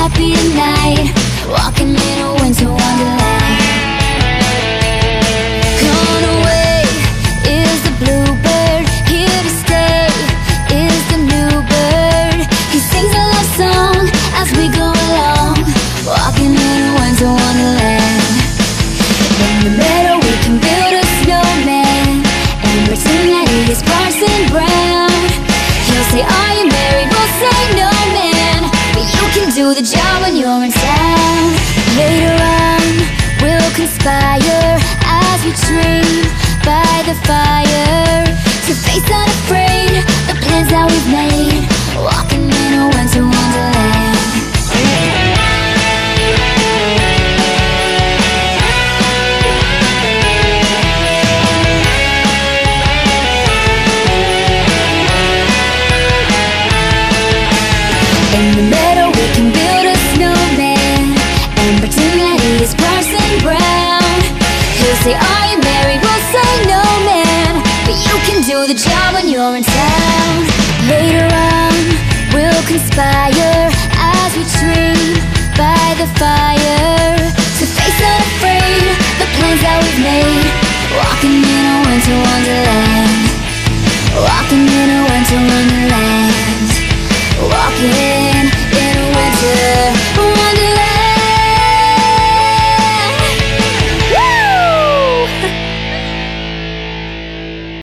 happy tonight, walking in a winter wonderland. Gone away is the bluebird, here to stay is the new bird. He sings a love song as we go along, walking in a winter wonderland. In the meadow we can build a snowman and pretend that he is Parson Brown. He'll say, are you married? We'll say no, man, but you can do the job when you're in town. Later on we'll conspire as we dream by the fire, to face unafraid the plans that we've made, walking in a winter wonderland. In the meadow we can build a snowman and pretend that he is Parson Brown. He'll say, are you married? We'll say no, man, but you can do the job when you're in town. Later on we'll conspire as we dream by the fire, to face unafraid the plans that we've made, walking in a winter wonderland.